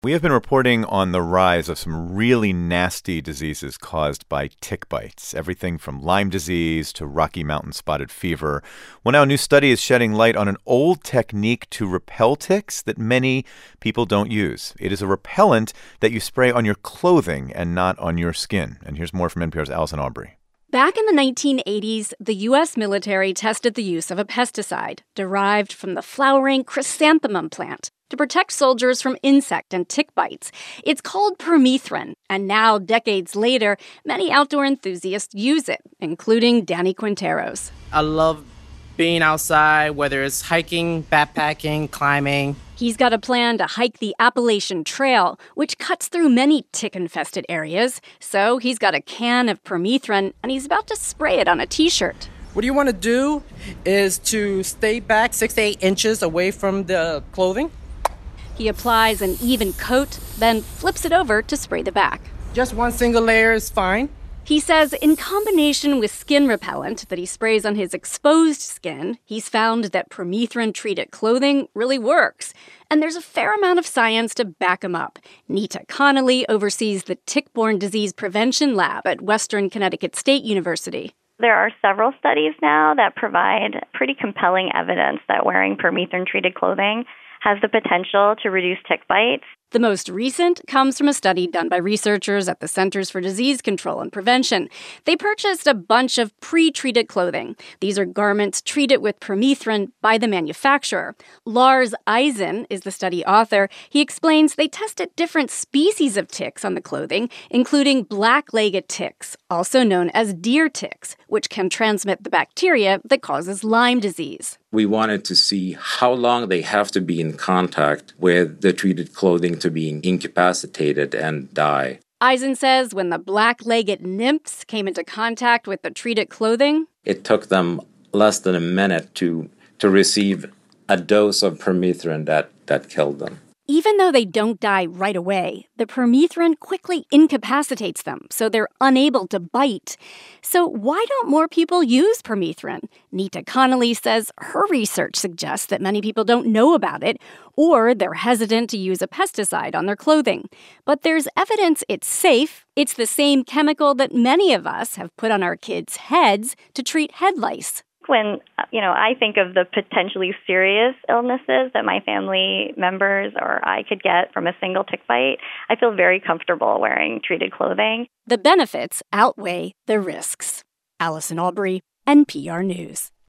We have been reporting on the rise of some really nasty diseases caused by tick bites, everything from Lyme disease to Rocky Mountain spotted fever. Well, now a new study is shedding light on an old technique to repel ticks that many people don't use. It is a repellent that you spray on your clothing and not on your skin. And here's more from NPR's Allison Aubrey. Back in the 1980s, the U.S. military tested the use of a pesticide derived from the flowering chrysanthemum plant to protect soldiers from insect and tick bites. It's called permethrin, and now, decades later, many outdoor enthusiasts use it, including Danny Quinteros. I love being outside, whether it's hiking, backpacking, climbing. He's got a plan to hike the Appalachian Trail, which cuts through many tick-infested areas. So he's got a can of permethrin, and he's about to spray it on a T-shirt. What you want to do is to stay back 6 to 8 inches away from the clothing. He applies an even coat, then flips it over to spray the back. Just one single layer is fine. He says in combination with skin repellent that he sprays on his exposed skin, he's found that permethrin-treated clothing really works. And there's a fair amount of science to back him up. Nita Connolly oversees the Tick-Borne Disease Prevention Lab at Western Connecticut State University. There are several studies now that provide pretty compelling evidence that wearing permethrin-treated clothing has the potential to reduce tick bites. The most recent comes from a study done by researchers at the Centers for Disease Control and Prevention. They purchased a bunch of pre-treated clothing. These are garments treated with permethrin by the manufacturer. Lars Eisen is the study author. He explains they tested different species of ticks on the clothing, including black-legged ticks, also known as deer ticks, which can transmit the bacteria that causes Lyme disease. We wanted to see how long they have to be in contact with the treated clothing to be incapacitated and die. Eisen says when the black-legged nymphs came into contact with the treated clothing, it took them less than a minute to receive a dose of permethrin that killed them. Even though they don't die right away, the permethrin quickly incapacitates them, so they're unable to bite. So why don't more people use permethrin? Nita Connolly says her research suggests that many people don't know about it, or they're hesitant to use a pesticide on their clothing. But there's evidence it's safe. It's the same chemical that many of us have put on our kids' heads to treat head lice. When, I think of the potentially serious illnesses that my family members or I could get from a single tick bite, I feel very comfortable wearing treated clothing. The benefits outweigh the risks. Allison Aubrey, NPR News.